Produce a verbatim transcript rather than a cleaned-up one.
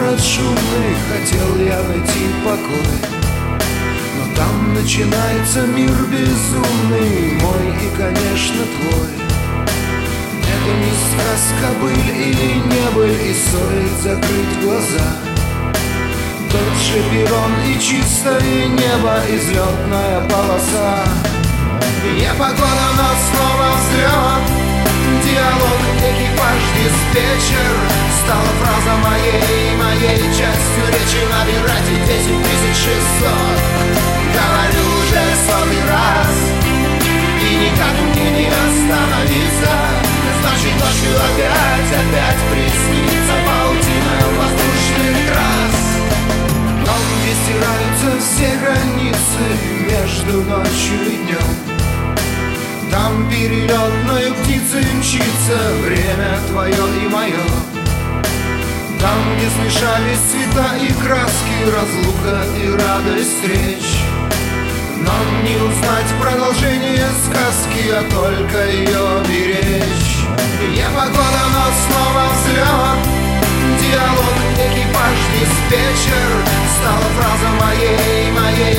город шумный, хотел я найти покой, но там начинается мир безумный, мой и, конечно, твой. Это не сказка, быль или не быль, и стоит закрыть глаза. Тот же перрон и чистое небо, и взлетная полоса. Не погода, но снова взлет. Диалог, экипаж, диспетчер стала фраза моей, моей частью речи. Набирайте десять тысяч шестьсот. Говорю уже сотый раз, и никак мне не остановиться. Значит, ночью опять, опять приснится паутина воздушных трасс. Там, где стираются все границы между ночью и днем, там перелетной птицей мчится время твое и мое. Там, где смешались цвета и краски, разлука и радость встреч, нам не узнать продолжение сказки, а только ее беречь. Непогода, но снова взлет. Диалог, экипаж, диспетчер стала фраза моей, моей